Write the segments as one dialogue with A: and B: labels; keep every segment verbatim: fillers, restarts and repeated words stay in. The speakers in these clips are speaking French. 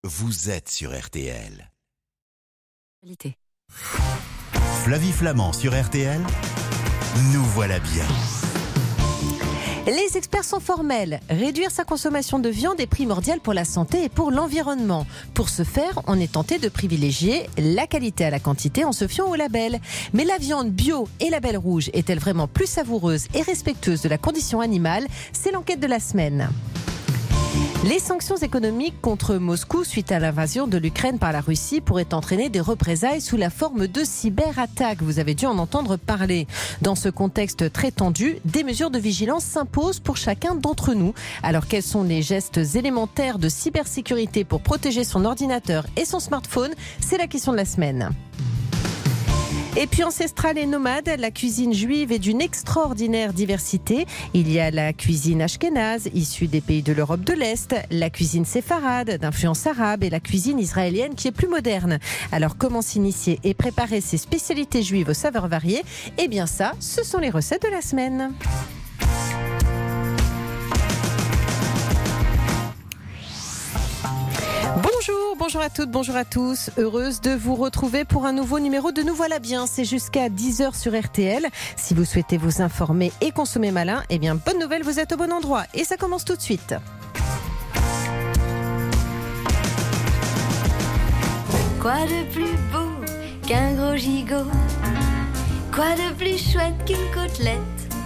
A: vous êtes sur R T L. Flavie Flamand sur R T L, nous voilà bien.
B: Les experts sont formels. Réduire sa consommation de viande est primordial pour la santé et pour l'environnement. Pour ce faire, on est tenté de privilégier la qualité à la quantité en se fiant au label. Mais la viande bio et label rouge est-elle vraiment plus savoureuse et respectueuse de la condition animale ? C'est l'enquête de la semaine. Les sanctions économiques contre Moscou suite à l'invasion de l'Ukraine par la Russie pourraient entraîner des représailles sous la forme de cyberattaques. Vous avez dû en entendre parler. Dans ce contexte très tendu, des mesures de vigilance s'imposent pour chacun d'entre nous. Alors quels sont les gestes élémentaires de cybersécurité pour protéger son ordinateur et son smartphone ? C'est la question de la semaine. Et puis ancestrale et nomade, la cuisine juive est d'une extraordinaire diversité. Il y a la cuisine ashkénaze, issue des pays de l'Europe de l'Est, la cuisine séfarade, d'influence arabe, et la cuisine israélienne qui est plus moderne. Alors comment s'initier et préparer ces spécialités juives aux saveurs variées ? Eh bien ça, ce sont les recettes de la semaine. Bonjour, bonjour à toutes, bonjour à tous. Heureuse de vous retrouver pour un nouveau numéro de Nous voilà bien. C'est jusqu'à dix heures sur R T L. Si vous souhaitez vous informer et consommer malin, eh bien bonne nouvelle, vous êtes au bon endroit. Et ça commence tout de suite.
C: Quoi de plus beau qu'un gros gigot ? Quoi de plus chouette qu'une côtelette ?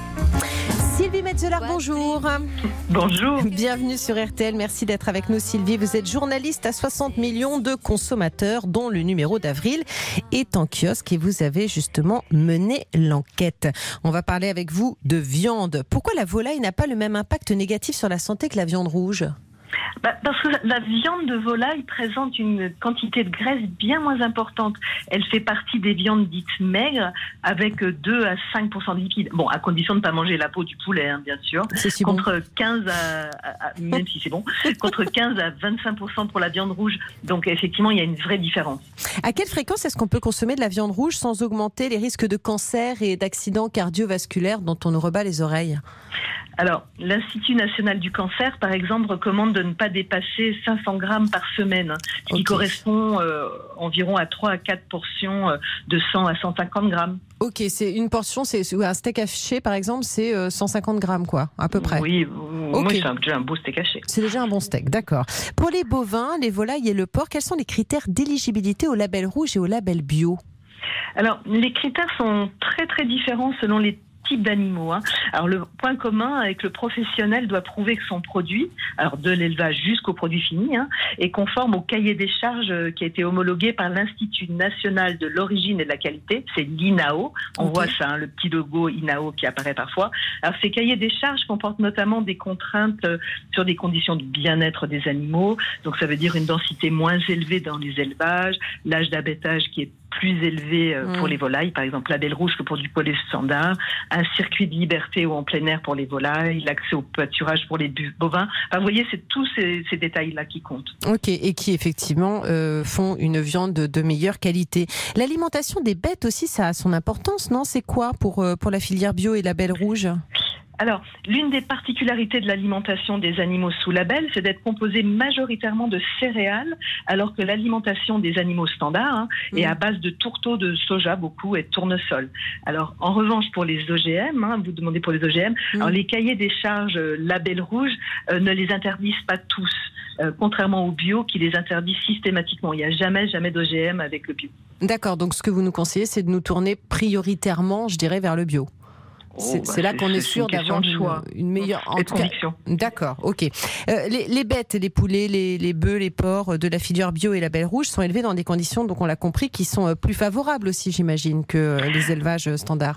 B: Sylvie Metzeler, bonjour.
D: Bonjour.
B: Bienvenue sur R T L, merci d'être avec nous Sylvie. Vous êtes journaliste à soixante millions de consommateurs dont le numéro d'avril est en kiosque et vous avez justement mené l'enquête. On va parler avec vous de viande. Pourquoi la volaille n'a pas le même impact négatif sur la santé que la viande rouge ?
D: Bah, parce que la viande de volaille présente une quantité de graisse bien moins importante. Elle fait partie des viandes dites maigres avec deux à cinq pour cent de lipides. Bon, à condition de ne pas manger la peau du poulet, hein, bien sûr.
B: C'est si
D: contre
B: bon.
D: quinze à, à, à même si c'est bon, contre quinze à vingt-cinq pour cent pour la viande rouge. Donc effectivement, il y a une vraie différence.
B: À quelle fréquence est-ce qu'on peut consommer de la viande rouge sans augmenter les risques de cancer et d'accidents cardiovasculaires dont on nous rebat les oreilles ?
D: Alors, l'Institut national du cancer, par exemple, recommande de ne pas dépasser cinq cents grammes par semaine, ce qui okay. correspond euh, environ à trois à quatre portions de cent à cent cinquante grammes.
B: Ok, c'est une portion, c'est un steak haché par exemple, c'est euh, cent cinquante grammes quoi, à peu près.
D: Oui,
B: okay.
D: oui, c'est déjà un beau steak haché.
B: C'est déjà un bon steak, d'accord. Pour les bovins, les volailles et le porc, quels sont les critères d'éligibilité au label rouge et au label bio ?
D: Alors, les critères sont très très différents selon les types d'animaux. Hein. Alors le point commun avec le professionnel doit prouver que son produit, alors de l'élevage jusqu'au produit fini, hein, est conforme au cahier des charges qui a été homologué par l'Institut national de l'origine et de la qualité, c'est l'I N A O. On okay. voit ça, hein, le petit logo I N A O qui apparaît parfois. Alors ces cahiers des charges comportent notamment des contraintes sur des conditions de bien-être des animaux, donc ça veut dire une densité moins élevée dans les élevages, l'âge d'abattage qui est plus élevé pour mmh. les volailles, par exemple label rouge que pour du poulet standard, un circuit de liberté ou en plein air pour les volailles, l'accès au pâturage pour les bovins. Enfin, vous voyez, c'est tous ces, ces détails-là qui comptent.
B: Ok, et qui effectivement euh, font une viande de, de meilleure qualité. L'alimentation des bêtes aussi, ça a son importance, non ? C'est quoi pour, pour la filière bio et label rouge ?
D: Alors, l'une des particularités de l'alimentation des animaux sous label, c'est d'être composée majoritairement de céréales, alors que l'alimentation des animaux standards hein, mmh. est à base de tourteaux de soja, beaucoup, et de tournesol. Alors, en revanche, pour les O G M, hein, vous demandez pour les O G M, mmh. alors les cahiers des charges euh, label rouge euh, ne les interdisent pas tous, euh, contrairement au bio qui les interdit systématiquement. Il n'y a jamais, jamais d'O G M avec le bio.
B: D'accord, donc ce que vous nous conseillez, c'est de nous tourner prioritairement, je dirais, vers le bio. C'est, oh, bah, c'est là qu'on est, est sûr d'avoir une, une meilleure
D: en tout cas,
B: d'accord, ok. Euh, les, les bêtes, les poulets, les, les bœufs, les porcs de la filière bio et label rouge sont élevés dans des conditions, donc on l'a compris, qui sont plus favorables aussi, j'imagine, que les élevages standards.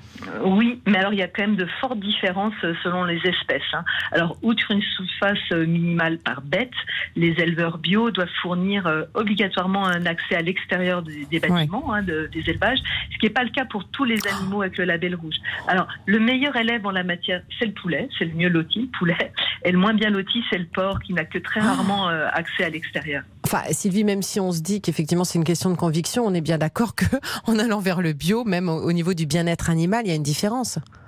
D: Oui, mais alors il y a quand même de fortes différences selon les espèces. Hein. Alors, outre une surface minimale par bête, les éleveurs bio doivent fournir euh, obligatoirement un accès à l'extérieur des, des bâtiments, ouais. hein, de, des élevages, ce qui n'est pas le cas pour tous les animaux avec le label rouge. Alors, le meilleur élève en la matière, c'est le poulet, c'est le mieux loti, le poulet, et le moins bien loti, c'est le porc qui n'a que très rarement euh, accès à l'extérieur.
B: Enfin, Sylvie, même si on se dit qu'effectivement c'est une question de conviction, on est bien d'accord qu'en allant vers le bio, même au, au niveau du bien-être animal, il y a une différence.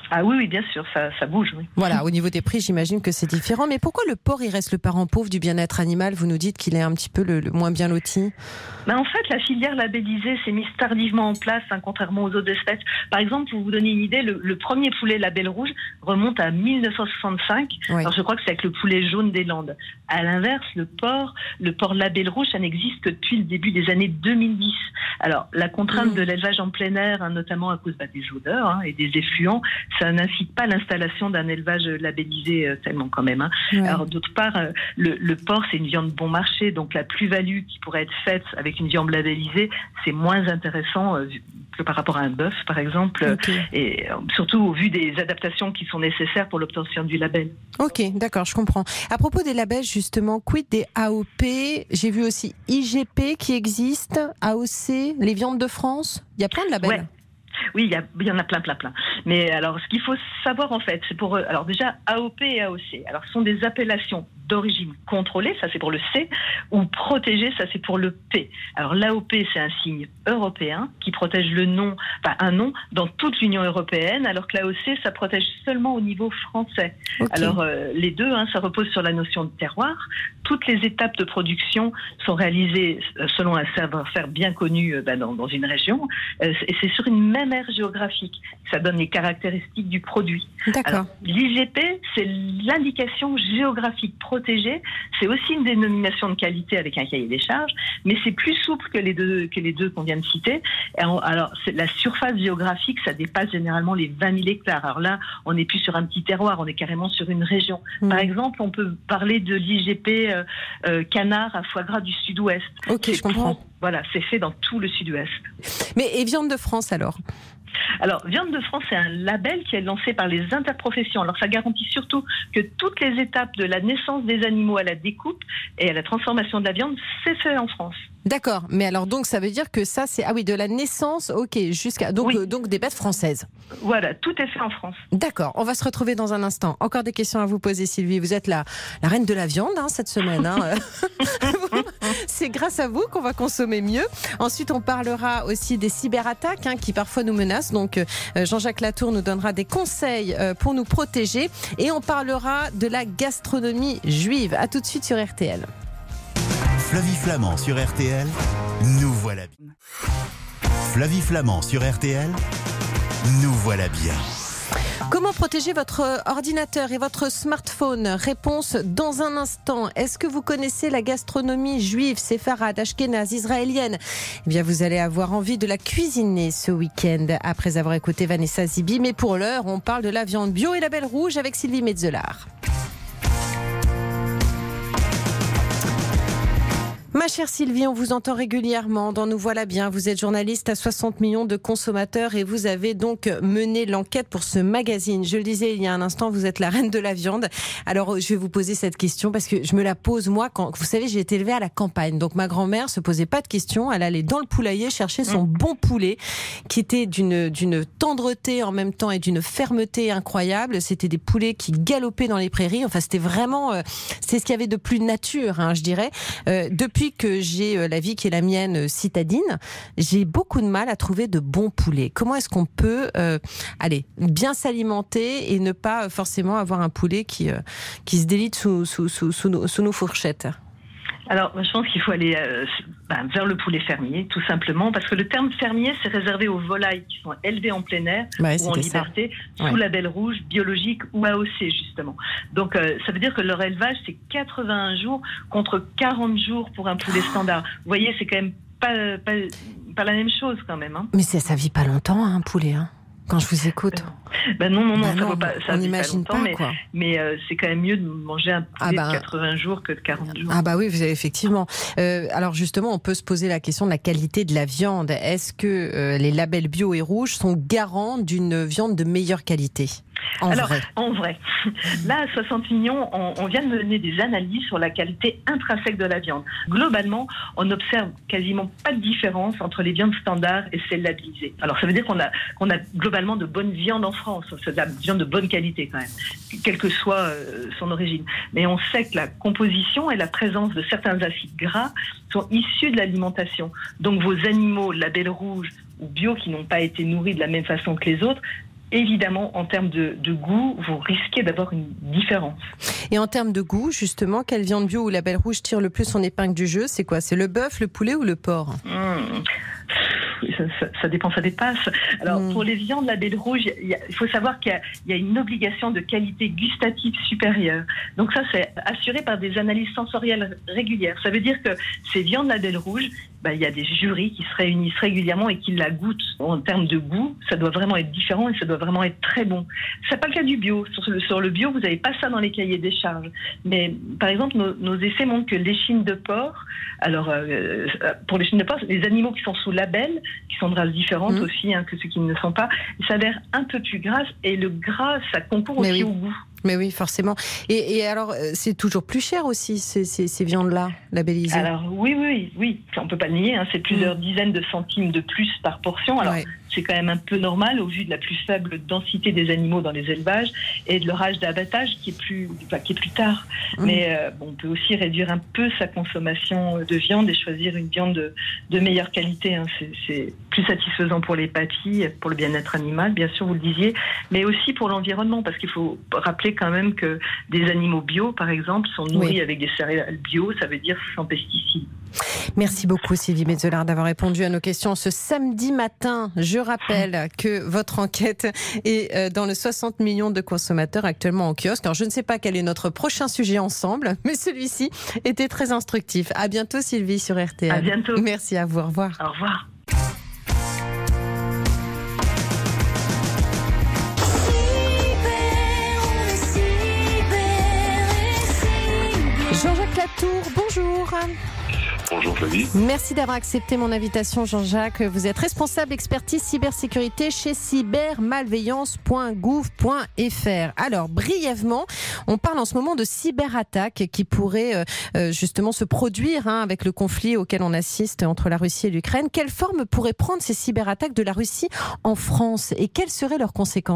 D: Ah oui, oui, bien sûr, ça, ça bouge. Oui.
B: Voilà, au niveau des prix, j'imagine que c'est différent. Mais pourquoi le porc, il reste le parent pauvre du bien-être animal ? Vous nous dites qu'il est un petit peu le, le moins bien loti.
D: Ben en fait, la filière labellisée s'est mise tardivement en place, hein, contrairement aux autres espèces. Par exemple, pour vous donner une idée, le, le premier poulet label rouge remonte à mille neuf cent soixante-cinq. Oui. Alors, je crois que c'est avec le poulet jaune des Landes. À l'inverse, le porc, le porc label rouge, ça n'existe que depuis le début des années deux mille dix. Alors, la contrainte mmh. de l'élevage en plein air, hein, notamment à cause bah, des odeurs hein, et des effluents, ça n'incite pas l'installation d'un élevage labellisé euh, tellement quand même. Hein. Ouais. Alors, d'autre part, euh, le, le porc, c'est une viande bon marché, donc la plus-value qui pourrait être faite avec une viande labellisée, c'est moins intéressant euh, que par rapport à un bœuf, par exemple, okay. et euh, surtout au vu des adaptations qui sont nécessaires pour l'obtention du label.
B: Ok, d'accord, je comprends. À propos des labels, justement, quid des A O P ? J'ai vu aussi I G P qui existe, A O C, les viandes de France. Il y a plein de labels.
D: Ouais. Oui, il y, a, il y en a plein, plein, plein. Mais alors, ce qu'il faut savoir, en fait, c'est pour... Alors déjà, A O P et A O C, alors ce sont des appellations d'origine contrôlée, ça c'est pour le C, ou protégée, ça c'est pour le P. Alors l'A O P, c'est un signe européen qui protège le nom, enfin un nom dans toute l'Union européenne, alors que l'A O C, ça protège seulement au niveau français. Okay. Alors euh, les deux, hein, ça repose sur la notion de terroir. Toutes les étapes de production sont réalisées selon un savoir-faire bien connu euh, bah, dans, dans une région, euh, et c'est sur une même aire géographique. Ça donne les caractéristiques du produit.
B: D'accord.
D: L'I G P, c'est l'indication géographique protégée. C'est aussi une dénomination de qualité avec un cahier des charges, mais c'est plus souple que les deux que les deux qu'on vient de citer. Alors, c'est, la surface géographique, ça dépasse généralement les vingt mille hectares. Alors là, on n'est plus sur un petit terroir, on est carrément sur une région. Mmh. Par exemple, on peut parler de l'I G P euh, euh, canard à foie gras du Sud-Ouest.
B: Ok, c'est je comprends.
D: Pour, voilà, c'est fait dans tout le Sud-Ouest.
B: Mais et viande de France alors ?
D: Alors, Viande de France, c'est un label qui est lancé par les interprofessions. Alors, ça garantit surtout que toutes les étapes de la naissance des animaux à la découpe et à la transformation de la viande, c'est fait en France.
B: D'accord, mais alors donc ça veut dire que ça c'est ah oui de la naissance, ok, jusqu'à donc oui. euh, donc des bêtes françaises.
D: Voilà, tout est fait en France.
B: D'accord, on va se retrouver dans un instant. Encore des questions à vous poser, Sylvie. Vous êtes la la reine de la viande hein, cette semaine. Hein. C'est grâce à vous qu'on va consommer mieux. Ensuite, on parlera aussi des cyberattaques hein, qui parfois nous menacent. Donc euh, Jean-Jacques Latour nous donnera des conseils euh, pour nous protéger et on parlera de la gastronomie juive. À tout de suite sur R T L.
A: Flavie Flament sur R T L, nous voilà bien. Flavie Flament sur R T L, nous voilà bien.
B: Comment protéger votre ordinateur et votre smartphone ? Réponse dans un instant. Est-ce que vous connaissez la gastronomie juive, séfarade, ashkénaze, israélienne ? Eh bien, vous allez avoir envie de la cuisiner ce week-end après avoir écouté Vanessa Zibi. Mais pour l'heure, on parle de la viande bio et label rouge avec Sylvie Metzelard. Ma chère Sylvie, on vous entend régulièrement dans Nous voilà bien. Vous êtes journaliste à soixante millions de consommateurs et vous avez donc mené l'enquête pour ce magazine. Je le disais il y a un instant, vous êtes la reine de la viande. Alors, je vais vous poser cette question parce que je me la pose moi quand, vous savez, j'ai été élevée à la campagne. Donc, ma grand-mère se posait pas de questions. Elle allait dans le poulailler chercher son bon poulet qui était d'une, d'une tendreté en même temps et d'une fermeté incroyable. C'était des poulets qui galopaient dans les prairies. Enfin, c'était vraiment, euh, c'est ce qu'il y avait de plus nature, hein, je dirais. Euh, depuis Depuis que j'ai la vie qui est la mienne citadine, j'ai beaucoup de mal à trouver de bons poulets. Comment est-ce qu'on peut euh, allez, bien s'alimenter et ne pas forcément avoir un poulet qui, euh, qui se délite sous, sous, sous, sous, nos, sous nos fourchettes ?
D: Alors, je pense qu'il faut aller euh, ben, vers le poulet fermier, tout simplement, parce que le terme fermier, c'est réservé aux volailles qui sont élevées en plein air ouais, ou en liberté, ça. Sous ouais. label rouge, biologique ou A O C, justement. Donc, euh, ça veut dire que leur élevage, c'est quatre-vingt-un jours contre quarante jours pour un poulet standard. Vous voyez, c'est quand même pas, pas, pas la même chose, quand même. Hein.
B: Mais ça, ça vit pas longtemps, hein, un poulet, hein. Quand je vous écoute.
D: Ben non, non, non,
B: bah
D: ça
B: non,
D: vaut pas, ça
B: on n'imagine pas,
D: mais,
B: quoi.
D: Mais euh, c'est quand même mieux de manger un poulet ah bah, de quatre-vingts jours que de quarante jours.
B: Ah bah oui, vous avez effectivement. Euh, alors justement, on peut se poser la question de la qualité de la viande. Est-ce que euh, les labels bio et rouges sont garants d'une viande de meilleure qualité ? En
D: Alors,
B: vrai.
D: en vrai. Là, à soixante millions, on, on vient de mener des analyses sur la qualité intrinsèque de la viande. Globalement, on observe quasiment pas de différence entre les viandes standards et celles labellisées. Alors, ça veut dire qu'on a, qu'on a globalement de bonnes viandes en France. C'est de la viande de bonne qualité, quand même, quelle que soit euh, son origine. Mais on sait que la composition et la présence de certains acides gras sont issus de l'alimentation. Donc, vos animaux label rouge ou bio qui n'ont pas été nourris de la même façon que les autres évidemment, en termes de, de goût, vous risquez d'avoir une différence.
B: Et en termes de goût, justement, quelle viande bio ou label rouge tire le plus son épingle du jeu? C'est quoi? C'est le bœuf, le poulet ou le porc?
D: Mmh. Ça, ça, ça dépend, ça dépasse. Alors, mmh. pour les viandes label rouge, il, y a, il faut savoir qu'il y a, il y a une obligation de qualité gustative supérieure. Donc ça, c'est assuré par des analyses sensorielles régulières. Ça veut dire que ces viandes label rouge, bah, il y a des jurys qui se réunissent régulièrement et qui la goûtent. En termes de goût, ça doit vraiment être différent et ça doit vraiment être très bon. C'est pas le cas du bio. Sur le, sur le bio, vous n'avez pas ça dans les cahiers des charges. Mais par exemple, nos, nos essais montrent que l'échine de porc, alors euh, pour l'échine de porc, les animaux qui sont sous label, qui sont de races différentes mmh. aussi hein, que ceux qui ne le sont pas, ils s'avèrent un peu plus gras et le gras, ça concourt
B: Mais
D: aussi
B: oui.
D: au goût.
B: Mais oui, forcément. Et, et alors, c'est toujours plus cher aussi, ces, ces, ces viandes-là, labellisées?
D: Alors, oui, oui, oui. On ne peut pas le nier. Hein, c'est plusieurs mmh. dizaines de centimes de plus par portion. Alors, ouais. c'est quand même un peu normal au vu de la plus faible densité des animaux dans les élevages et de leur âge d'abattage qui est plus, enfin, qui est plus tard. Mmh. Mais euh, bon, on peut aussi réduire un peu sa consommation de viande et choisir une viande de, de meilleure qualité. Hein. C'est, c'est plus satisfaisant pour les papilles, pour le bien-être animal, bien sûr, vous le disiez, mais aussi pour l'environnement, parce qu'il faut rappeler quand même que des animaux bio, par exemple, sont nourris oui. avec des céréales bio, ça veut dire sans pesticides.
B: Merci beaucoup Sylvie Metzelard d'avoir répondu à nos questions ce samedi matin. Je rappelle que votre enquête est dans le soixante millions de consommateurs actuellement en kiosque. Alors je ne sais pas quel est notre prochain sujet ensemble, mais celui-ci était très instructif. À bientôt Sylvie sur R T L.
D: À bientôt.
B: Merci à vous, au revoir.
D: Au revoir.
B: Jean-Jacques Latour, bonjour.
E: Bonjour Flavie.
B: Merci d'avoir accepté mon invitation Jean-Jacques. Vous êtes responsable expertise cybersécurité chez cybermalveillance point gouv point f r. Alors brièvement, on parle en ce moment de cyberattaques qui pourraient euh, justement se produire hein, avec le conflit auquel on assiste entre la Russie et l'Ukraine. Quelle forme pourraient prendre ces cyberattaques de la Russie en France et quelles seraient leurs conséquences ?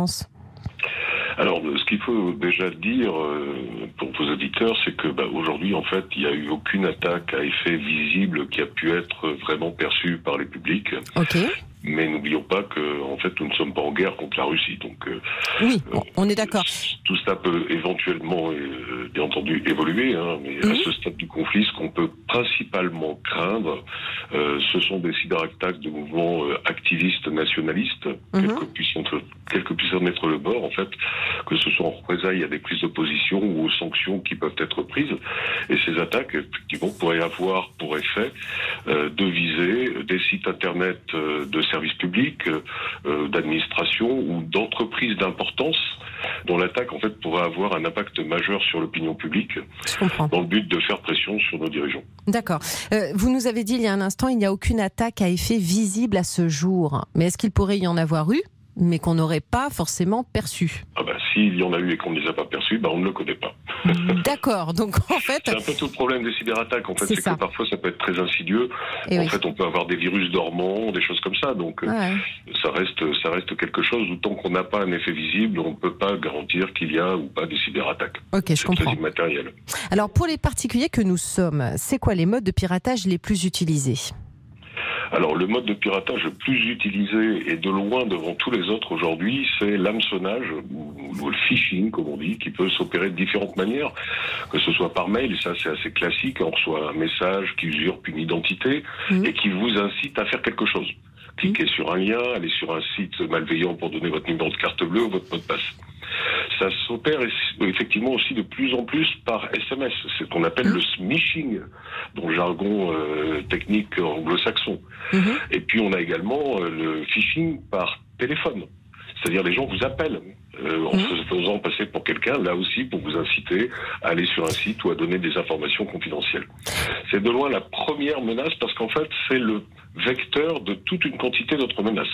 E: Alors, ce qu'il faut déjà dire euh, pour vos auditeurs, c'est que bah, aujourd'hui, en fait, il n'y a eu aucune attaque à effet visible qui a pu être vraiment perçue par les publics.
B: Ok.
E: Mais n'oublions pas que, en fait, nous ne sommes pas en guerre contre la Russie. Donc, euh,
B: oui, on est d'accord.
E: Tout ça peut éventuellement, euh, bien entendu, évoluer. Hein, mais mmh. à ce stade du conflit, ce qu'on peut principalement craindre, euh, ce sont des cyberattaques de mouvements euh, activistes nationalistes, mmh. quels que puissent être, quel que puisse en être le bord, en fait, que ce soit en représailles à des prises de position ou aux sanctions qui peuvent être prises. Et ces attaques, effectivement, pourraient avoir pour effet euh, de viser des sites internet euh, de services publics, euh, d'administration ou d'entreprises d'importance dont l'attaque en fait pourrait avoir un impact majeur sur l'opinion publique dans le but de faire pression sur nos dirigeants.
B: D'accord. Euh, vous nous avez dit il y a un instant, il n'y a aucune attaque à effet visible à ce jour. Mais est-ce qu'il pourrait y en avoir eu, mais qu'on n'aurait pas forcément perçu?
E: Ah ben, s'il y en a eu et qu'on ne les a pas perçus, ben on ne le connaît pas.
B: D'accord, donc en fait...
E: C'est un peu tout le problème des cyberattaques, en fait, c'est,
B: c'est
E: que parfois ça peut être très insidieux. Et en oui. fait, on peut avoir des virus dormants, des choses comme ça, donc ouais. ça reste ça reste quelque chose où tant qu'on n'a pas un effet visible, on ne peut pas garantir qu'il y a ou pas des cyberattaques.
B: Ok, je
E: c'est
B: comprends.
E: très immatériel.
B: Alors, pour les particuliers que nous sommes, c'est quoi les modes de piratage les plus utilisés ?
E: Alors, le mode de piratage le plus utilisé et de loin devant tous les autres aujourd'hui, c'est l'hameçonnage, ou le phishing, comme on dit, qui peut s'opérer de différentes manières, que ce soit par mail, ça c'est assez classique, on reçoit un message qui usurpe une identité mmh. et qui vous incite à faire quelque chose. Cliquez mmh. sur un lien, allez sur un site malveillant pour donner votre numéro de carte bleue ou votre mot de passe. Ça s'opère effectivement aussi de plus en plus par S M S. C'est ce qu'on appelle mmh. le smishing, dans le jargon euh, technique anglo-saxon. Mmh. Et puis on a également euh, le phishing par téléphone. C'est-à-dire les gens vous appellent euh, en mmh. se faisant passer pour quelqu'un, là aussi pour vous inciter à aller sur un site ou à donner des informations confidentielles. C'est de loin la première menace parce qu'en fait c'est le vecteur de toute une quantité d'autres menaces.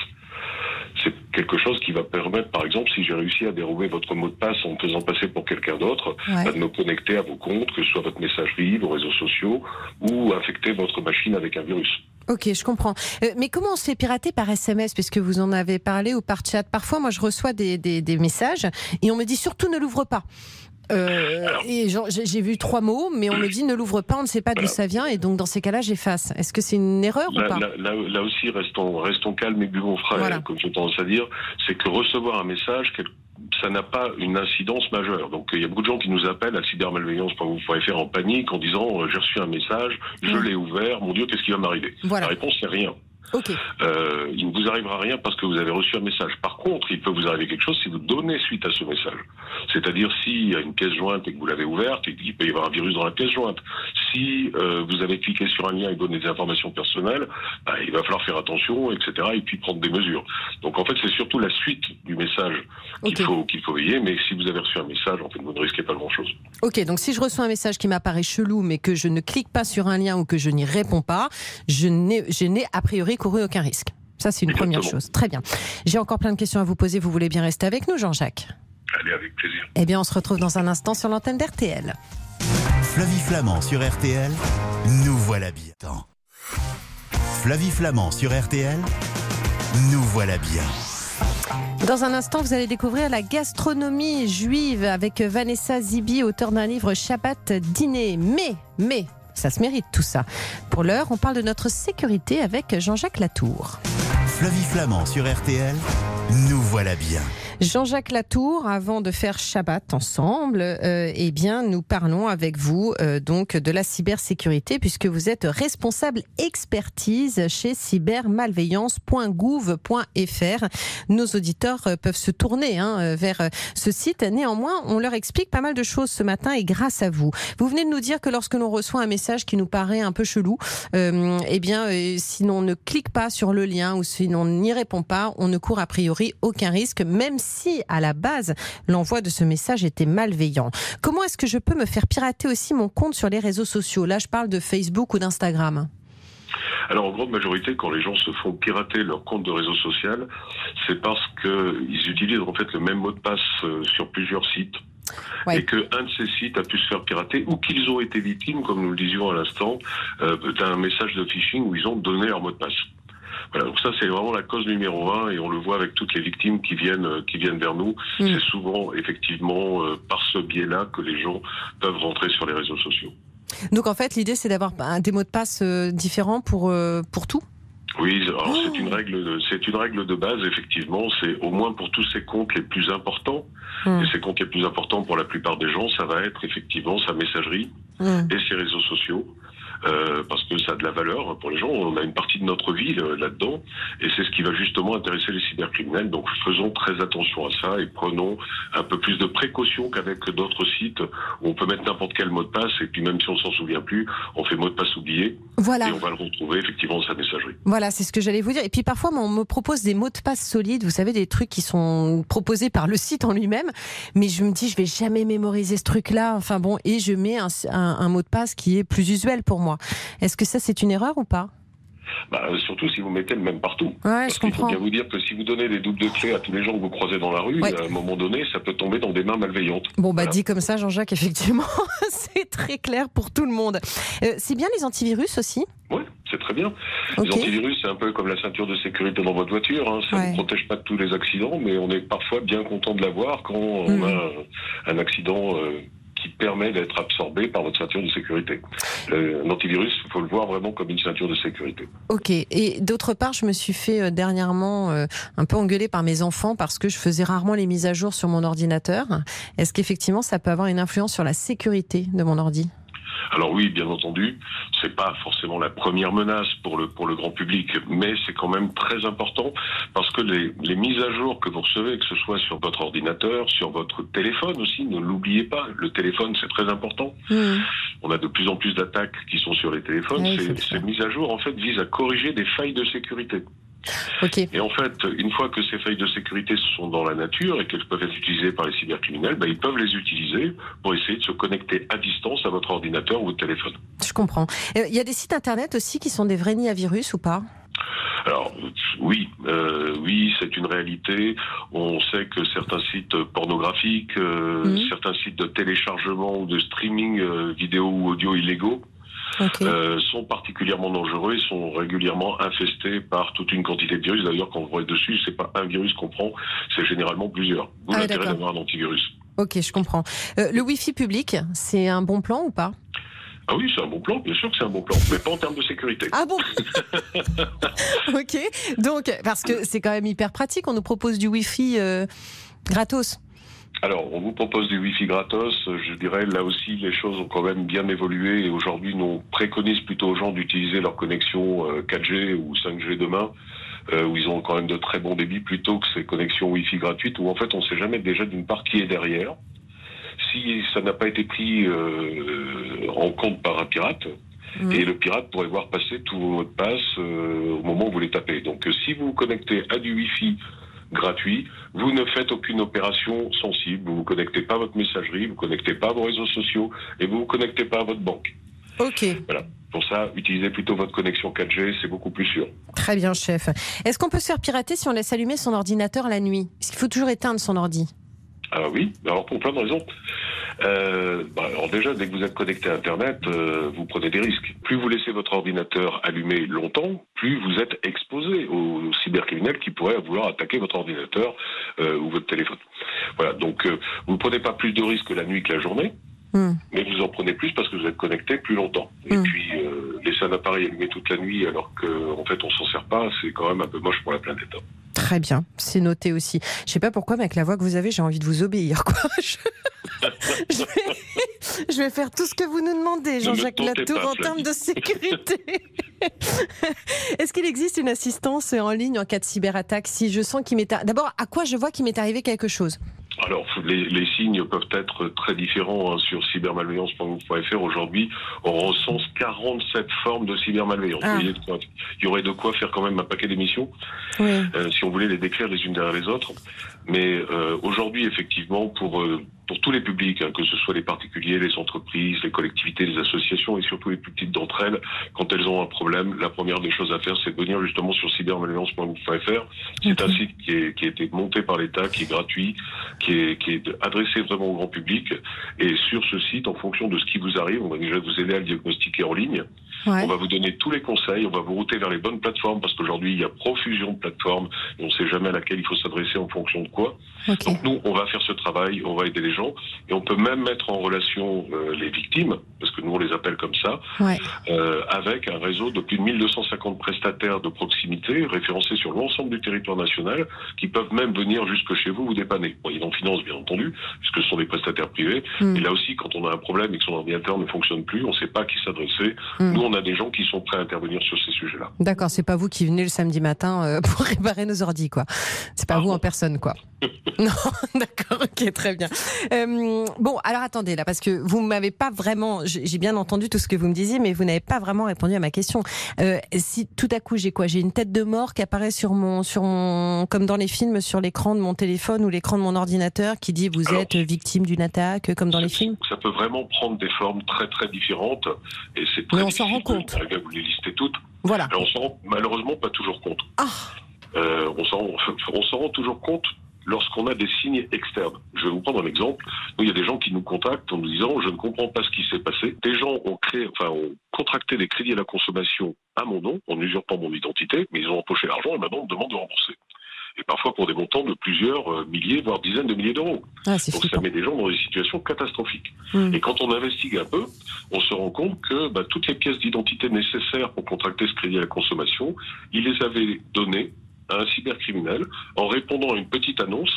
E: C'est quelque chose qui va permettre, par exemple, si j'ai réussi à dérober votre mot de passe en me faisant passer pour quelqu'un d'autre, ouais. de me connecter à vos comptes, que ce soit votre messagerie, vos réseaux sociaux, ou infecter votre machine avec un virus.
B: Ok, je comprends. Euh, mais comment on se fait pirater par S M S, puisque vous en avez parlé, ou par chat? Parfois, moi, je reçois des, des, des messages et on me dit surtout ne l'ouvre pas. Euh, Alors, et genre, j'ai, j'ai vu trois mots, mais on me dit ne l'ouvre pas, on ne sait pas d'où voilà. ça vient, et donc dans ces cas-là, j'efface. Est-ce que c'est une erreur
E: là,
B: ou pas
E: là, là, là aussi, restons, restons calmes et buvons frais, voilà. comme j'ai tendance à dire. C'est que recevoir un message, ça n'a pas une incidence majeure. Donc il y a beaucoup de gens qui nous appellent à cybermalveillance point gouv point f r en panique en disant j'ai reçu un message, je mmh. l'ai ouvert, mon Dieu, qu'est-ce qui va m'arriver voilà. La réponse, c'est rien.
B: Okay.
E: Euh, il ne vous arrivera rien parce que vous avez reçu un message. Par contre, il peut vous arriver quelque chose si vous donnez suite à ce message. C'est-à-dire s'il y a une pièce jointe et que vous l'avez ouverte, et qu'il peut y avoir un virus dans la pièce jointe. Si euh, vous avez cliqué sur un lien et donné des informations personnelles, bah, il va falloir faire attention, et cetera. Et puis prendre des mesures. Donc en fait, c'est surtout la suite du message qu'il okay. faut qu'il faut veiller. Mais si vous avez reçu un message, en fait, vous ne risquez pas grand-chose.
B: Ok, donc si je reçois un message qui m'apparaît chelou, mais que je ne clique pas sur un lien ou que je n'y réponds pas, je n'ai, je n'ai a priori couru aucun risque. Ça, c'est une
E: Exactement.
B: Première chose. Très bien. J'ai encore plein de questions à vous poser. Vous voulez bien rester avec nous, Jean-Jacques ?
E: Allez, avec plaisir.
B: Eh bien, on se retrouve dans un instant sur l'antenne d'R T L.
A: Flavie Flament sur R T L, nous voilà bien. Flavie Flament sur R T L, nous voilà bien.
B: Dans un instant, vous allez découvrir la gastronomie juive avec Vanessa Zibi, auteure d'un livre Shabbat Dîner. Mais, mais... ça se mérite tout ça. Pour l'heure, on parle de notre sécurité avec Jean-Jacques Latour.
A: Flavie Flament sur R T L, nous voilà bien.
B: Jean-Jacques Latour, avant de faire Shabbat ensemble, euh, eh bien, nous parlons avec vous euh, donc de la cybersécurité puisque vous êtes responsable expertise chez cybermalveillance point gouv point f r. Nos auditeurs euh, peuvent se tourner hein, vers euh, ce site. Néanmoins, on leur explique pas mal de choses ce matin et grâce à vous. Vous venez de nous dire que lorsque l'on reçoit un message qui nous paraît un peu chelou, euh, eh bien, euh, si l'on ne clique pas sur le lien ou si l'on n'y répond pas, on ne court a priori aucun risque, même si si à la base l'envoi de ce message était malveillant. Comment est-ce que je peux me faire pirater aussi mon compte sur les réseaux sociaux ? Là, je parle de Facebook ou d'Instagram.
E: Alors, en grande majorité, quand les gens se font pirater leur compte de réseau social, c'est parce qu'ils utilisent en fait le même mot de passe sur plusieurs sites. Ouais. Et qu'un de ces sites a pu se faire pirater ou qu'ils ont été victimes, comme nous le disions à l'instant, euh, d'un message de phishing où ils ont donné leur mot de passe. Voilà, donc ça c'est vraiment la cause numéro un et on le voit avec toutes les victimes qui viennent euh, qui viennent vers nous. Mmh. C'est souvent effectivement euh, par ce biais-là que les gens peuvent rentrer sur les réseaux sociaux.
B: Donc en fait l'idée c'est d'avoir des mots de passe euh, différents pour euh, pour tout.
E: Oui, alors oh. c'est une règle, de, c'est une règle de base effectivement. C'est au moins pour tous ces comptes les plus importants. Mmh. Et ces comptes les plus importants pour la plupart des gens, ça va être effectivement sa messagerie mmh. et ses réseaux sociaux. Euh, parce que ça a de la valeur pour les gens. On a une partie de notre vie euh, là-dedans et c'est ce qui va justement intéresser les cybercriminels. Donc faisons très attention à ça et prenons un peu plus de précautions qu'avec d'autres sites où on peut mettre n'importe quel mot de passe et puis même si on s'en souvient plus, on fait mot de passe oublié
B: voilà.
E: et on va le retrouver effectivement dans sa messagerie.
B: Voilà, c'est ce que j'allais vous dire. Et puis parfois, on me propose des mots de passe solides, vous savez, des trucs qui sont proposés par le site en lui-même, mais je me dis, je vais jamais mémoriser ce truc-là. Enfin bon, et je mets un, un, un mot de passe qui est plus usuel pour moi. Est-ce que ça, c'est une erreur ou pas ?
E: Bah, surtout si vous mettez le même partout.
B: Ouais,
E: Parce
B: je
E: qu'il
B: comprends.
E: faut bien vous dire que si vous donnez des doubles de clés à tous les gens que vous croisez dans la rue, ouais. à un moment donné, ça peut tomber dans des mains malveillantes.
B: Bon, bah
E: voilà.
B: dit comme ça, Jean-Jacques, effectivement, c'est très clair pour tout le monde. Euh, c'est bien les antivirus aussi ?
E: Oui, c'est très bien.
B: Okay.
E: Les antivirus, c'est un peu comme la ceinture de sécurité dans votre voiture. Hein. Ça ne ouais. protège pas de tous les accidents, mais on est parfois bien content de l'avoir quand on mmh. a un, un accident... Euh, qui permet d'être absorbé par votre ceinture de sécurité. Euh, un antivirus, il faut le voir vraiment comme une ceinture de sécurité.
B: Ok. Et d'autre part, je me suis fait euh, dernièrement euh, un peu engueuler par mes enfants parce que je faisais rarement les mises à jour sur mon ordinateur. Est-ce qu'effectivement, ça peut avoir une influence sur la sécurité de mon ordi ?
E: Alors oui, bien entendu, c'est pas forcément la première menace pour le pour le grand public, mais c'est quand même très important parce que les les mises à jour que vous recevez, que ce soit sur votre ordinateur, sur votre téléphone aussi, ne l'oubliez pas, le téléphone c'est très important. Mmh. On a de plus en plus d'attaques qui sont sur les téléphones. Oui, ces, ces mises à jour en fait visent à corriger des failles de sécurité.
B: Okay.
E: Et en fait, une fois que ces failles de sécurité sont dans la nature et qu'elles peuvent être utilisées par les cybercriminels, ben, ils peuvent les utiliser pour essayer de se connecter à distance à votre ordinateur ou votre téléphone.
B: Je comprends. Il euh, y a des sites internet aussi qui sont des vrais nids à virus ou pas ?
E: Alors oui, euh, oui, c'est une réalité. On sait que certains sites pornographiques, euh, mmh. certains sites de téléchargement ou de streaming euh, vidéo ou audio illégaux, Okay. Euh, sont particulièrement dangereux et sont régulièrement infestés par toute une quantité de virus. D'ailleurs, quand on voit dessus, c'est pas un virus qu'on prend, c'est généralement plusieurs. D'où ah, l'intérêt d'avoir un antivirus.
B: ok, je comprends. Euh, le Wi-Fi public, c'est un bon plan ou pas ?
E: Ah oui, c'est un bon plan, bien sûr que c'est un bon plan, mais pas en termes de sécurité.
B: Ah bon ? Ok, donc, parce que c'est quand même hyper pratique, on nous propose du Wi-Fi euh, gratos.
E: Alors, on vous propose du Wi-Fi gratos. Je dirais, là aussi, les choses ont quand même bien évolué. Et aujourd'hui, nous, on préconise plutôt aux gens d'utiliser leur connexion quatre G ou cinq G demain, euh, où ils ont quand même de très bons débits, plutôt que ces connexions Wi-Fi gratuites, où en fait, on ne sait jamais déjà d'une part qui est derrière. Si ça n'a pas été pris euh, en compte par un pirate, mmh. et le pirate pourrait voir passer tous vos mots de passe euh, au moment où vous les tapez. Donc, euh, si vous vous connectez à du Wi-Fi gratuit, vous ne faites aucune opération sensible, vous ne vous connectez pas à votre messagerie, vous ne vous connectez pas à vos réseaux sociaux et vous ne vous connectez pas à votre banque.
B: Ok.
E: Voilà. Pour ça, utilisez plutôt votre connexion quatre G, c'est beaucoup plus sûr.
B: Très bien, chef. Est-ce qu'on peut se faire pirater si on laisse allumer son ordinateur la nuit ? Est-ce qu'il faut toujours éteindre son ordi ?
E: Ah oui, alors pour plein de raisons. Euh, bah alors déjà, dès que vous êtes connecté à Internet, euh, vous prenez des risques. Plus vous laissez votre ordinateur allumé longtemps, plus vous êtes exposé aux, aux cybercriminels qui pourraient vouloir attaquer votre ordinateur euh, ou votre téléphone. Voilà, donc euh, vous ne prenez pas plus de risques la nuit que la journée, mmh. mais vous en prenez plus parce que vous êtes connecté plus longtemps. Et mmh. puis, euh, laisser un appareil allumé toute la nuit alors qu'en en fait on s'en sert pas, c'est quand même un peu moche pour la planète.
B: Très bien, c'est noté aussi. Je sais pas pourquoi, mais avec la voix que vous avez, j'ai envie de vous obéir, quoi. Je, je, vais, je vais faire tout ce que vous nous demandez, Jean-Jacques Latour, en termes de sécurité. Est-ce qu'il existe une assistance en ligne en cas de cyberattaque ? Si je sens qu'il m'est... D'abord, à quoi je vois qu'il m'est arrivé quelque chose ?
E: Alors, les, les signes peuvent être très différents hein, sur cybermalveillance point gouv point f r. Aujourd'hui, on recense quarante-sept formes de cybermalveillance. Ah. Vous voyez, il y aurait de quoi faire quand même un paquet d'émissions, oui. euh, si on voulait les décrire les unes derrière les autres. Mais euh, aujourd'hui, effectivement, pour, euh, pour tous les publics, hein, que ce soit les particuliers, les entreprises, les collectivités, les associations et surtout les plus petites d'entre elles, quand elles ont un problème, la première des choses à faire, c'est de venir justement sur cybermalveillance point gouv point f r. C'est okay. un site qui, est, qui a été monté par l'État, qui est gratuit, qui est, qui est adressé vraiment au grand public. Et sur ce site, en fonction de ce qui vous arrive, on va déjà vous aider à le diagnostiquer en ligne. Ouais. On va vous donner tous les conseils, on va vous router vers les bonnes plateformes parce qu'aujourd'hui, il y a profusion de plateformes et on ne sait jamais à laquelle il faut s'adresser en fonction de quoi. Okay. Donc nous, on va faire ce travail, on va aider les gens et on peut même mettre en relation euh, les victimes, parce que nous, on les appelle comme ça, ouais. euh, avec un réseau de plus de mille deux cent cinquante prestataires de proximité référencés sur l'ensemble du territoire national qui peuvent même venir jusque chez vous vous dépanner. Bon, ils en financent, bien entendu, puisque ce sont des prestataires privés. Mm. Et là aussi, quand on a un problème et que son ordinateur ne fonctionne plus, on ne sait pas à qui s'adresser. Mm. Nous, on a des gens qui sont prêts à intervenir sur ces sujets-là.
B: D'accord, c'est pas vous qui venez le samedi matin euh, pour réparer nos ordis, quoi. C'est pas ah, vous bon. en personne, quoi. Non, d'accord, ok, très bien. Euh, bon, alors attendez là, parce que vous m'avez pas vraiment, j'ai bien entendu tout ce que vous me disiez, mais vous n'avez pas vraiment répondu à ma question. Euh, si tout à coup j'ai quoi, j'ai une tête de mort qui apparaît sur mon, sur mon, comme dans les films, sur l'écran de mon téléphone ou l'écran de mon ordinateur, qui dit vous alors, êtes victime d'une attaque, comme dans les films.
E: Ça peut vraiment prendre des formes très très différentes, et c'est très
B: mais on
E: difficile
B: s'en rend compte.
E: de vous les lister toutes.
B: Voilà.
E: Alors, on s'en rend malheureusement pas toujours compte.
B: Ah.
E: Euh, on s'en, on s'en rend toujours compte lorsqu'on a des signes externes. Je vais vous prendre un exemple. Nous, il y a des gens qui nous contactent en nous disant « je ne comprends pas ce qui s'est passé ». Des gens ont créé, enfin, ont contracté des crédits à la consommation à mon nom, en usurpant mon identité, mais ils ont empoché l'argent et maintenant on me demande de rembourser. Et parfois pour des montants de plusieurs euh, milliers, voire dizaines de milliers d'euros.
B: Ah,
E: Donc
B: flippant.
E: ça met des gens dans des situations catastrophiques. Mmh. Et quand on investigue un peu, on se rend compte que bah, toutes les pièces d'identité nécessaires pour contracter ce crédit à la consommation, ils les avaient données à un cybercriminel en répondant à une petite annonce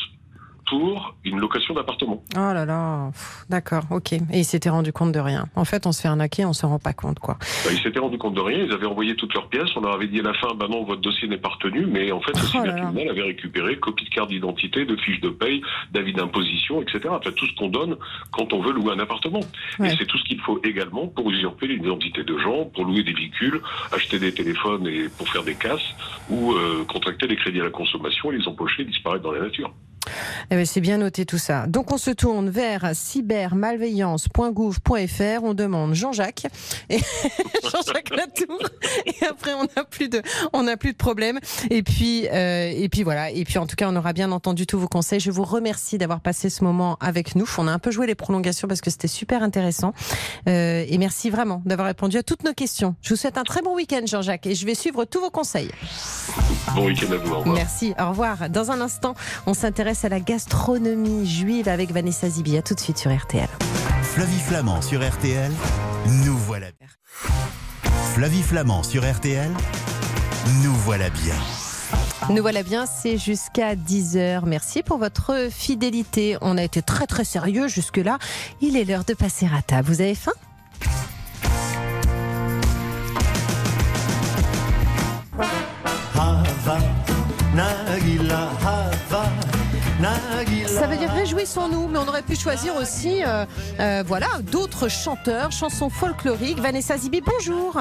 E: pour une location d'appartement.
B: Oh là là, d'accord, ok. Et ils s'étaient rendu compte de rien. En fait, on se fait arnaquer, on se rend pas compte, quoi.
E: Bah, ils s'étaient rendu compte de rien, ils avaient envoyé toutes leurs pièces, on leur avait dit à la fin, bah non, votre dossier n'est pas retenu, mais en fait, le oh cybercriminel avait récupéré copie de carte d'identité, de fiches de paye, d'avis d'imposition, et cetera. Enfin, tout ce qu'on donne quand on veut louer un appartement. Ouais. Et c'est tout ce qu'il faut également pour usurper l'identité de gens, pour louer des véhicules, acheter des téléphones et pour faire des casses, ou euh, contracter des crédits à la consommation et les empocher et disparaître dans la nature.
B: Eh bien, c'est bien noté tout ça. Donc on se tourne vers cybermalveillance point gouv point f r, on demande Jean-Jacques, et Jean-Jacques Latour, et et après on n'a plus de, on n'a plus de problème. Et puis, euh, et puis voilà. Et puis en tout cas, on aura bien entendu tous vos conseils. Je vous remercie d'avoir passé ce moment avec nous. On a un peu joué les prolongations parce que c'était super intéressant. Euh, et merci vraiment d'avoir répondu à toutes nos questions. Je vous souhaite un très bon week-end, Jean-Jacques, et je vais suivre tous vos conseils.
E: Bon week-end à vous. Au revoir.
B: Merci. Au revoir. Dans un instant, on s'intéresse à la gastronomie juive avec Vanessa Zibi. À tout de suite sur R T L.
A: Flavie Flamand sur R T L, nous voilà bien. Flavie Flamand sur R T L, nous voilà bien.
B: Nous voilà bien, c'est jusqu'à dix heures. Merci pour votre fidélité. On a été très très sérieux jusque-là. Il est l'heure de passer à table. Vous avez faim ? Ça veut dire réjouissons-nous, mais on aurait pu choisir aussi euh, euh, voilà, d'autres chanteurs, chansons folkloriques. Vanessa Zibi, bonjour.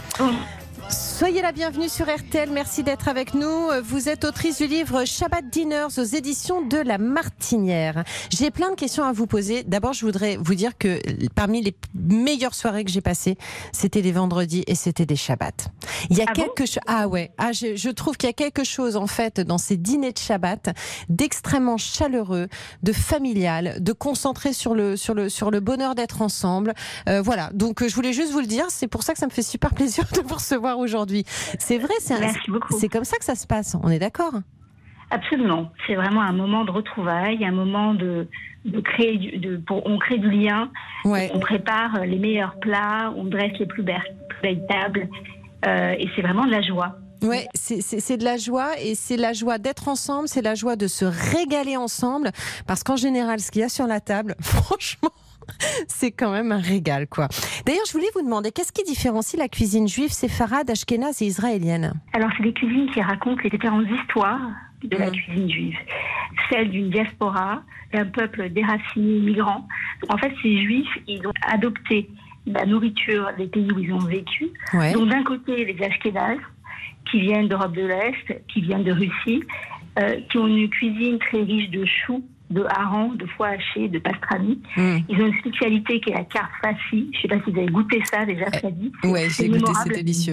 B: Soyez la bienvenue sur R T L, merci d'être avec nous. Vous êtes autrice du livre Shabbat Dinners aux éditions de La Martinière. J'ai plein de questions à vous poser. D'abord, je voudrais vous dire que parmi les meilleures soirées que j'ai passées, c'était les vendredis et c'était des Shabbats. Il y a
D: ah
B: quelque
D: bon
B: chose. Ah ouais, ah, je, je trouve qu'il y a quelque chose en fait dans ces dîners de Shabbat d'extrêmement chaleureux, de familial, de concentré sur le sur le sur le bonheur d'être ensemble. Euh, voilà. Donc je voulais juste vous le dire. C'est pour ça que ça me fait super plaisir de vous recevoir aujourd'hui. C'est vrai, c'est, un, c'est comme ça que ça se passe, on est d'accord ?
F: Absolument, c'est vraiment un moment de retrouvailles, un moment de, de créer, du, de, pour, on crée du lien,
B: ouais.
F: On prépare les meilleurs plats, on dresse les plus belles, plus belles tables, euh, et c'est vraiment de la joie.
B: Ouais, c'est, c'est, c'est de la joie et c'est la joie d'être ensemble, c'est la joie de se régaler ensemble, parce qu'en général, ce qu'il y a sur la table, franchement, c'est quand même un régal, quoi. D'ailleurs, je voulais vous demander, qu'est-ce qui différencie la cuisine juive, séfarade, ashkénaze et israélienne ?
F: Alors, c'est des cuisines qui racontent les différentes histoires de mmh. la cuisine juive. Celle d'une diaspora, d'un peuple déraciné, migrant. En fait, ces juifs, ils ont adopté la nourriture des pays où ils ont vécu.
B: Ouais.
F: Donc, d'un côté, les ashkénazes, qui viennent d'Europe de l'Est, qui viennent de Russie, euh, qui ont une cuisine très riche de choux, de harengs, de foie haché, de pastrami. Mmh. Ils ont une spécialité qui est la carte farcie. Je ne sais pas si vous avez goûté ça déjà, Flavie.
B: Euh, oui, j'ai goûté, c'est délicieux.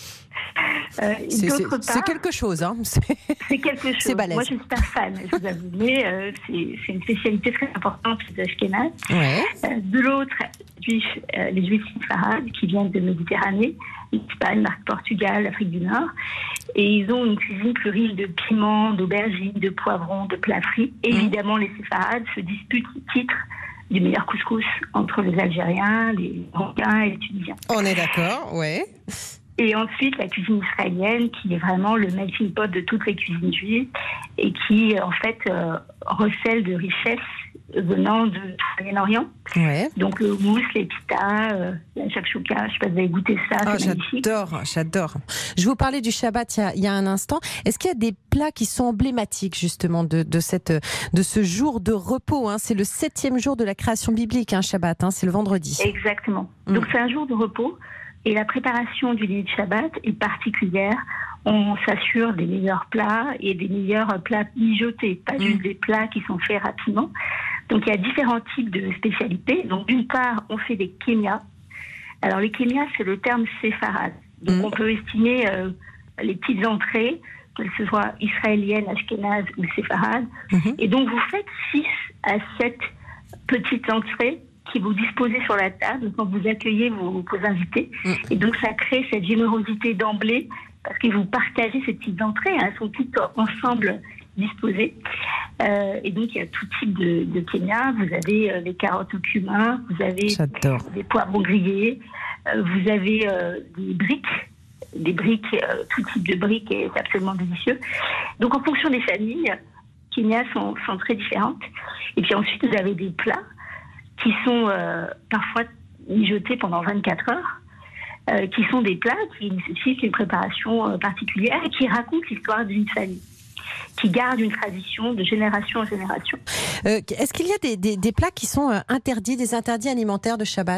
F: Euh,
B: c'est, c'est, part, c'est quelque chose, hein. C'est,
F: c'est quelque chose.
B: C'est balèze.
F: Moi, je ne suis pas fan, je vous avoue, mais euh, c'est, c'est une spécialité très importante des Ashkénazes.
B: Ouais.
F: Euh, de l'autre, juifs, euh, les juifs séfarades qui viennent de Méditerranée, l'Espagne, le Portugal, l'Afrique du Nord, et ils ont une cuisine plus riche de piments, d'aubergines, de poivrons, de plats frits. Mmh. Évidemment, les séfarades se disputent le titre du meilleur couscous entre les Algériens, les Marocains et les Tunisiens.
B: On est d'accord, ouais.
F: Et ensuite, la cuisine israélienne, qui est vraiment le melting pot de toutes les cuisines juives et qui, en fait, euh, recèle de richesses venant de Moyen-Orient.
B: Ouais.
F: Donc, le houmous, les pitas, euh, la shakshuka, je ne sais pas si vous avez goûté ça,
B: oh,
F: c'est magnifique.
B: J'adore, j'adore. Je vous parlais du Shabbat il y a, il y a un instant. Est-ce qu'il y a des plats qui sont emblématiques, justement, de, de, cette, de ce jour de repos, hein ? C'est le septième jour de la création biblique, hein, Shabbat, hein, c'est le vendredi.
F: Exactement.
B: Mmh.
F: Donc, c'est un jour de repos. Et la préparation du dîner de Shabbat est particulière. On s'assure des meilleurs plats et des meilleurs plats mijotés, pas mmh. juste des plats qui sont faits rapidement. Donc, il y a différents types de spécialités. Donc, d'une part, on fait des kémias. Alors, les kémias, c'est le terme séfarade. Donc, mmh. on peut estimer euh, les petites entrées, que ce soit israélienne, ashkénaze ou séfarade. Mmh. Et donc, vous faites six à sept petites entrées qui vous disposez sur la table quand vous accueillez vos, vos invités. Mmh. Et donc, ça crée cette générosité d'emblée parce que vous partagez ces petites entrées. Hein, elles sont toutes ensemble disposées. Euh, et donc, il y a tout type de, de kémia. Vous avez euh, les carottes au cumin, vous avez
B: J'adore.
F: des poivrons grillés, euh, vous avez euh, des briques, des briques, euh, tout type de briques, et c'est absolument délicieux. Donc, en fonction des familles, les kémias sont, sont très différentes. Et puis ensuite, vous avez des plats qui sont euh, parfois mijotés pendant vingt-quatre heures, euh, qui sont des plats qui nécessitent une préparation euh, particulière et qui racontent l'histoire d'une famille, qui garde une tradition de génération en génération.
B: Euh, est-ce qu'il y a des, des, des plats qui sont euh, interdits, des interdits alimentaires de Shabbat ?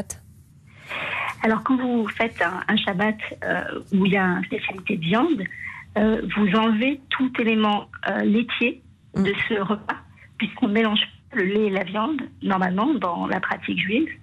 F: Alors, quand vous faites un, un Shabbat euh, où il y a une spécialité de viande, euh, vous enlevez tout élément euh, laitier de ce repas, puisqu'on mélange le lait et la viande, normalement, dans la pratique juive.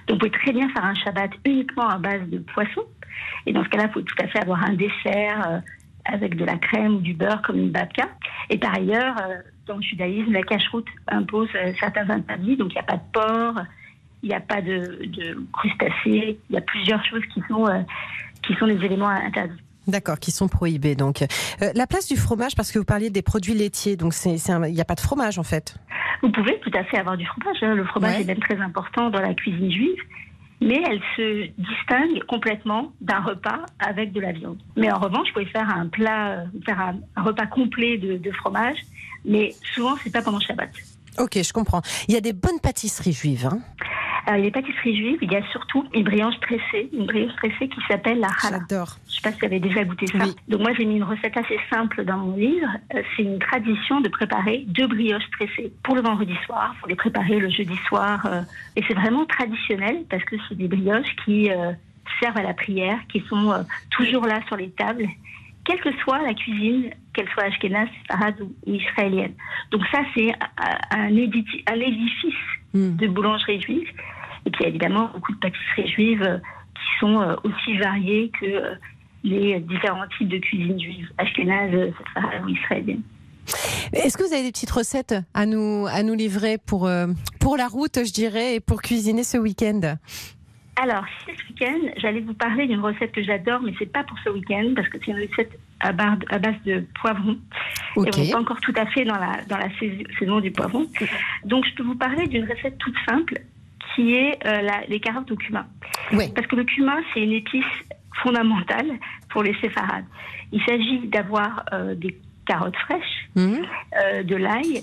F: Donc, vous pouvez très bien faire un Shabbat uniquement à base de poisson. Et dans ce cas-là, il faut tout à fait avoir un dessert euh, avec de la crème ou du beurre comme une babka. Et par ailleurs, euh, dans le judaïsme, la cacheroute impose euh, certains interdits. Donc, il n'y a pas de porc, il n'y a pas de, de crustacés. Il y a plusieurs choses qui sont, euh, qui sont des éléments interdits.
B: D'accord, qui sont prohibés. Donc, euh, la place du fromage, parce que vous parliez des produits laitiers, donc c'est, c'est un, il n'y a pas de fromage en fait.
F: Vous pouvez tout à fait avoir du fromage. Hein. Le fromage ouais. est même très important dans la cuisine juive, mais elle se distingue complètement d'un repas avec de la viande. Mais en revanche, vous pouvez faire un plat, faire un, un repas complet de, de fromage, mais souvent c'est pas pendant Shabbat.
B: Ok, je comprends. Il y a des bonnes pâtisseries juives. Hein.
F: Alors, il y a des pâtisseries juives, il y a surtout une brioche tressée, une brioche tressée qui s'appelle la challah.
B: J'adore.
F: Je ne sais pas si vous avez déjà goûté ça.
B: Oui.
F: Donc moi, j'ai mis une recette assez simple dans mon livre. C'est une tradition de préparer deux brioches tressées pour le vendredi soir. Il faut les préparer le jeudi soir. Et c'est vraiment traditionnel parce que c'est des brioches qui euh, servent à la prière, qui sont euh, toujours là sur les tables, quelle que soit la cuisine, qu'elle soit ashkénaze, séfarade ou israélienne. Donc ça, c'est un, éditi- un édifice mm. de boulangerie juive. Et puis évidemment, beaucoup de pâtisseries juives qui sont euh, aussi variées que euh, les différents types de cuisine juive, ashkénaze, séfarade ou israélienne.
B: Est-ce que vous avez des petites recettes à nous, à nous livrer pour, euh, pour la route, je dirais, et pour cuisiner ce week-end ?
F: Alors, ce week-end, j'allais vous parler d'une recette que j'adore, mais c'est pas pour ce week-end, parce que c'est une recette à, bar, à base de poivron. Okay. Et on n'est pas encore tout à fait dans la, dans la saison du poivron. Donc, je peux vous parler d'une recette toute simple, qui est euh, la, les carottes au cumin.
B: Oui.
F: Parce que le cumin, c'est une épice fondamentale pour les séfarades. Il s'agit d'avoir euh, des carottes fraîches, mmh. euh, de l'ail,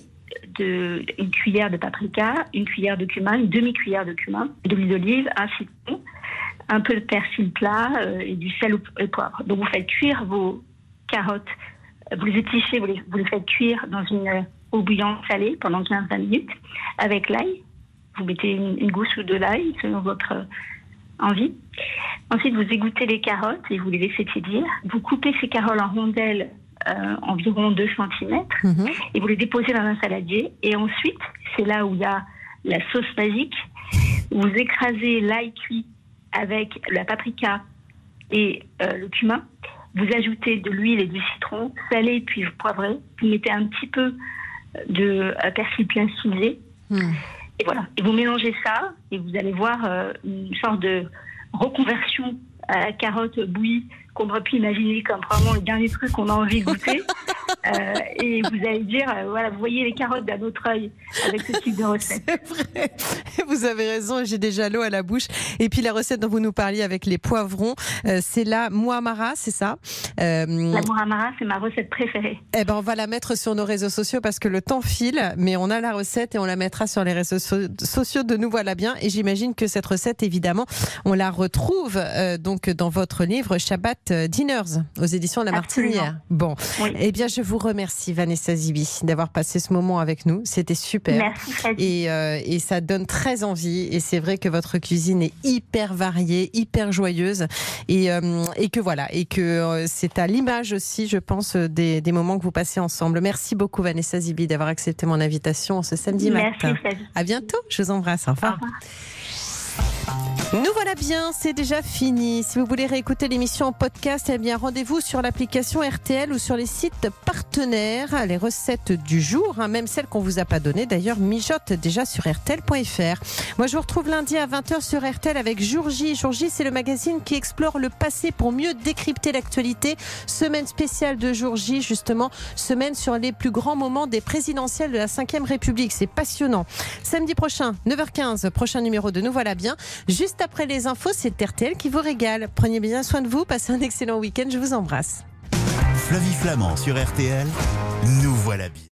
F: de, une cuillère de paprika, une cuillère de cumin, une demi-cuillère de cumin, de l'huile d'olive, un citron, un peu de persil plat euh, et du sel et poivre. Donc vous faites cuire vos carottes, vous les épluchez, vous les, vous les faites cuire dans une eau bouillante salée pendant quinze à vingt minutes avec l'ail. Vous mettez une, une gousse ou de l'ail selon votre euh, envie. Ensuite, vous égouttez les carottes et vous les laissez tiédir. Vous coupez ces carottes en rondelles euh, environ deux centimètres mmh. et vous les déposez dans un saladier. Et ensuite, c'est là où il y a la sauce magique. Vous écrasez l'ail cuit avec la paprika et euh, le cumin. Vous ajoutez de l'huile et du citron, salé puis vous poivrez. Vous mettez un petit peu de euh, persil plein stylisé. Mmh. Et voilà. Et vous mélangez ça et vous allez voir euh, une sorte de reconversion à la carotte bouillie qu'on aurait pu imaginer comme vraiment le dernier truc qu'on a envie de goûter. euh, et vous allez dire, euh, voilà, vous voyez les carottes d'un autre œil avec ce type de recette.
B: C'est vrai. Vous avez raison, j'ai déjà l'eau à la bouche. Et puis la recette dont vous nous parliez avec les poivrons, euh, c'est la muhamara, c'est ça euh,
F: La muhamara, c'est ma recette préférée.
B: Eh ben, on va la mettre sur nos réseaux sociaux parce que le temps file, mais on a la recette et on la mettra sur les réseaux so- sociaux de Nous Voilà Bien. Et j'imagine que cette recette, évidemment, on la retrouve euh, donc dans votre livre Shabbat Dinners aux éditions de La
F: Absolument.
B: Martinière. Bon,
F: oui.
B: Eh bien, je vous remercie Vanessa Zibi d'avoir passé ce moment avec nous. C'était super.
F: Merci Fadi.
B: Et, euh, et ça donne très envie. Et c'est vrai que votre cuisine est hyper variée, hyper joyeuse, et, euh, et que voilà, et que euh, c'est à l'image aussi, je pense, des, des moments que vous passez ensemble. Merci beaucoup Vanessa Zibi d'avoir accepté mon invitation ce samedi
F: Merci,
B: matin.
F: Fadi.
B: À bientôt. Je vous embrasse. Au revoir.
F: Au revoir.
B: Nous voilà bien, c'est déjà fini. Si vous voulez réécouter l'émission en podcast, eh bien rendez-vous sur l'application R T L ou sur les sites partenaires. Les recettes du jour, hein, même celles qu'on vous a pas données, d'ailleurs, mijotent déjà sur R T L point F R. Moi, je vous retrouve lundi à vingt heures sur R T L avec Jour J. Jour J, c'est le magazine qui explore le passé pour mieux décrypter l'actualité. Semaine spéciale de Jour J, justement, semaine sur les plus grands moments des présidentielles de la cinquième République. C'est passionnant. Samedi prochain, neuf heures quinze, prochain numéro de Nous Voilà Bien. Juste après les infos, c'est R T L qui vous régale. Prenez bien soin de vous, passez un excellent week-end, je vous embrasse.
A: Flavie Flamand sur R T L, Nous Voilà Bien.